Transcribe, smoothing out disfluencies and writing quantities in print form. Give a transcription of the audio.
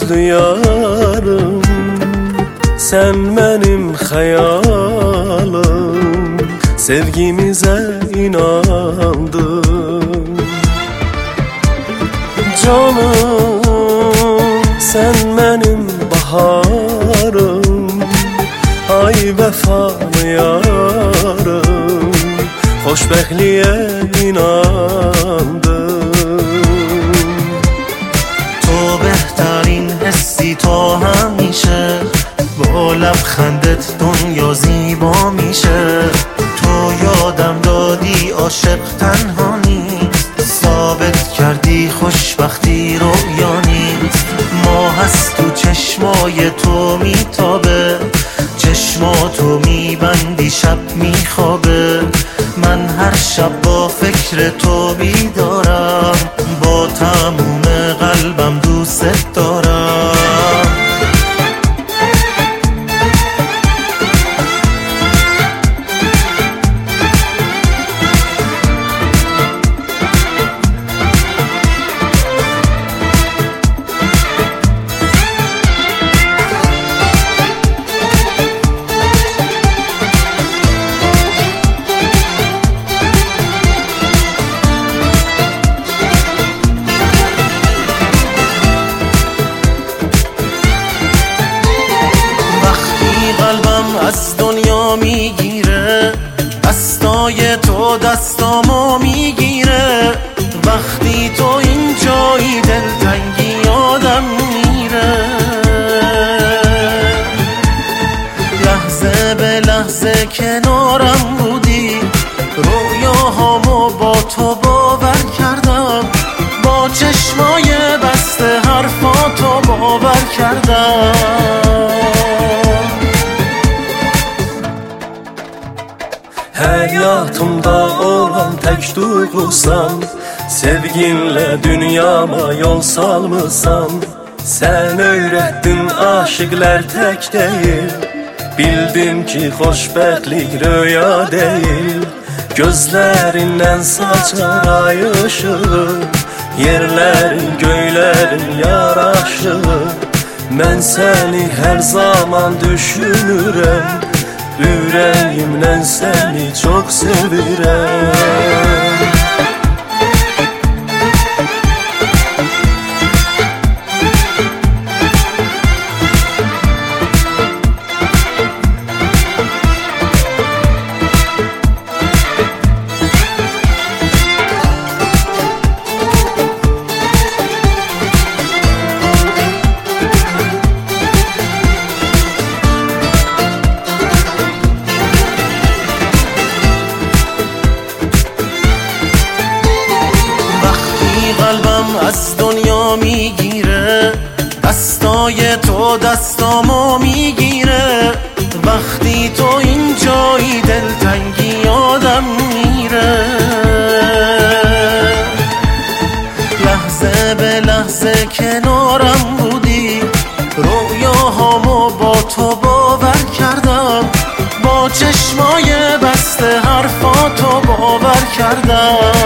gözlü yarım, sen benim hayalim. Sevgimize inandım. Canım, sen benim baharım, ay vefalı yarım. Xoşbəxtliyə inandım. تو بهترین حسی تا همیشه، با لبخندت دنیا زیبا میشه. تو یادم دادی عاشق تنها نیست، ثابت کردی خوشبختی رویا نیست. ماه از تو چشمای تو میتابه، چشماتو میبندی شب میخوابه. من هر شب با فکر تو بیدارم، با تموم قلبم دوست دارم. از دنیا میگیره، دستای تو دستامو میگیره. وقتی تو اینجایی دلتنگی آدم میره. لحظه به لحظه کنارم بودی، رویاهامو با تو باور کردم. با چشمای بسته حرفاتو باور کردم. Həyatımda olan tək duyğusan, sevginlə dünyama yol salmısan. Sən öyrətdin aşıqlar tək deyil, bildim ki xoşbəxtlik röya deyil. Gözlərindən saçar ay ışığı, yerlərin göylərin yaraşığı. Mən səni hər zaman düşünürəm, yüreğimden seni çok sevirəm. قلبم از دنیا میگیره، دستای تو دستامو میگیره. وقتی تو اینجایی دلتنگی آدم میره. لحظه به لحظه کنارم بودی، رویاهامو با تو باور کردم. با چشمای بسته حرفاتو باور کردم.